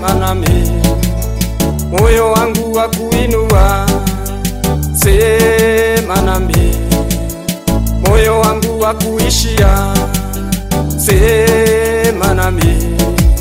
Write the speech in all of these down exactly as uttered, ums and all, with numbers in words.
sema nami, moyo wangu wa kuinua, sema nami, moyo wangu wa kuishia, sema nami.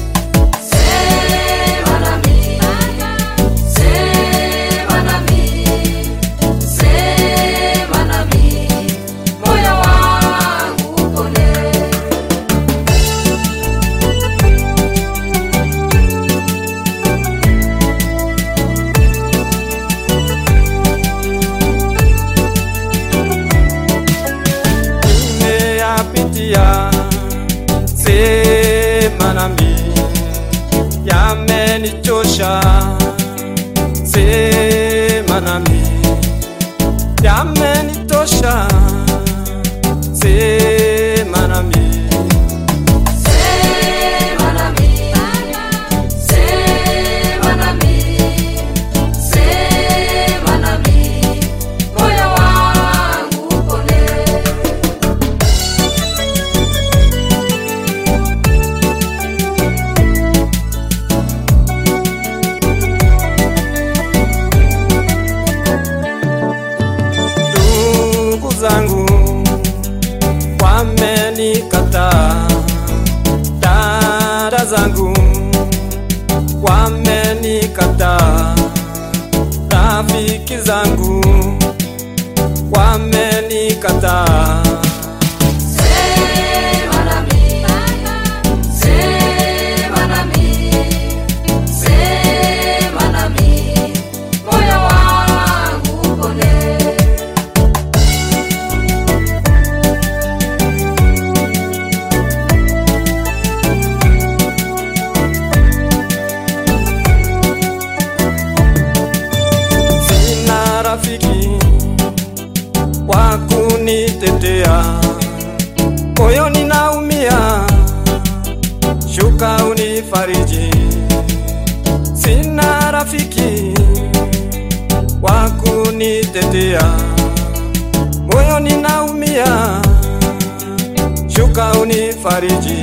Sema nami, yamenichosha, sema nami, yamenitosha, sema nami. Zangu wamenikataa, dada zangu wamenikataa, rafiki zangu wamenikataa. Rafiki wakunitetea, moyo ninaumia, shuka unifariji. Sina rafiki wakunitetea, moyo ninaumia, shuka unifariji.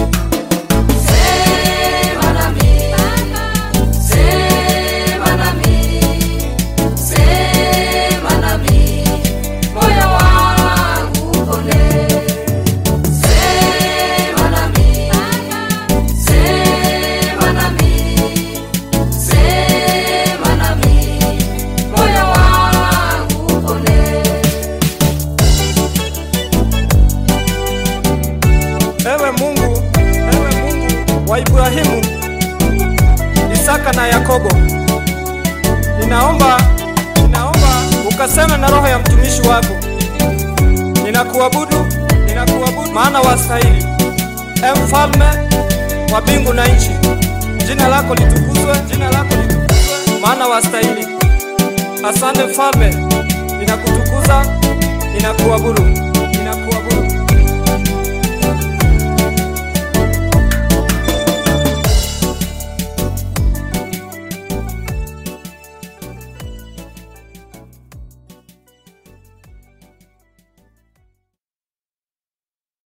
Ewe Mungu, ewe Mungu wa Ibrahimu, Isaka na Yakobo, ninaomba, ninaomba ukaseme na roho ya mtumishi wako. Ninakuabudu, ninakuabudu maana wastahili. E Mfalme wa mbingu na nchi, jina lako litukuzwe, jina lako litukuzwe maana wastahili. Asante Mfalme, ninakutukuza, ninakuabudu, ninakuabudu.